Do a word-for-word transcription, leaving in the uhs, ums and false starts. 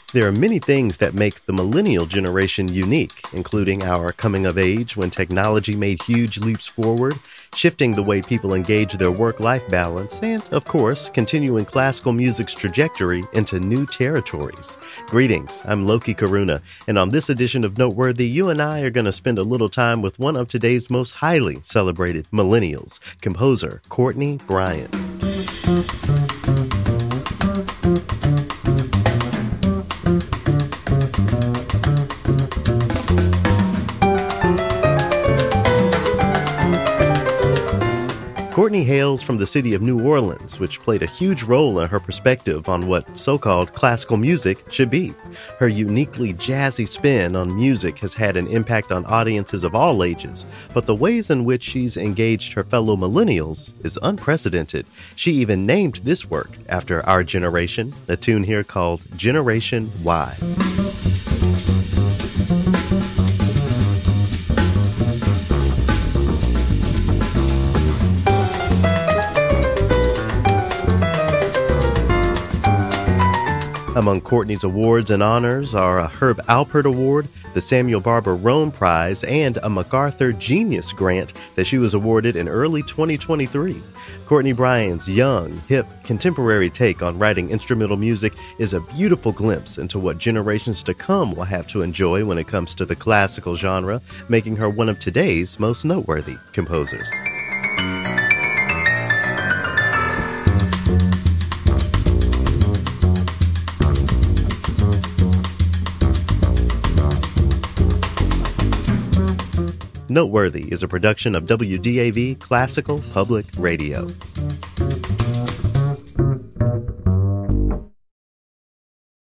There are many things that make the millennial generation unique, including our coming of age when technology made huge leaps forward, shifting the way people engage their work-life balance, and, of course, continuing classical music's trajectory into new territories. Greetings, I'm Loki Karuna, and on this edition of Noteworthy, you and I are going to spend a little time with one of today's most highly celebrated millennials, composer Courtney Bryan. Courtney hails from the city of New Orleans, which played a huge role in her perspective on what so-called classical music should be. Her uniquely jazzy spin on music has had an impact on audiences of all ages, but the ways in which she's engaged her fellow millennials is unprecedented. She even named this work after our generation, a tune here called Generation Y. Among Courtney's awards and honors are a Herb Alpert Award, the Samuel Barber Rome Prize, and a MacArthur Genius Grant that she was awarded in early twenty twenty-three. Courtney Bryan's young, hip, contemporary take on writing instrumental music is a beautiful glimpse into what generations to come will have to enjoy when it comes to the classical genre, making her one of today's most noteworthy composers. Noteworthy is a production of W D A V Classical Public Radio.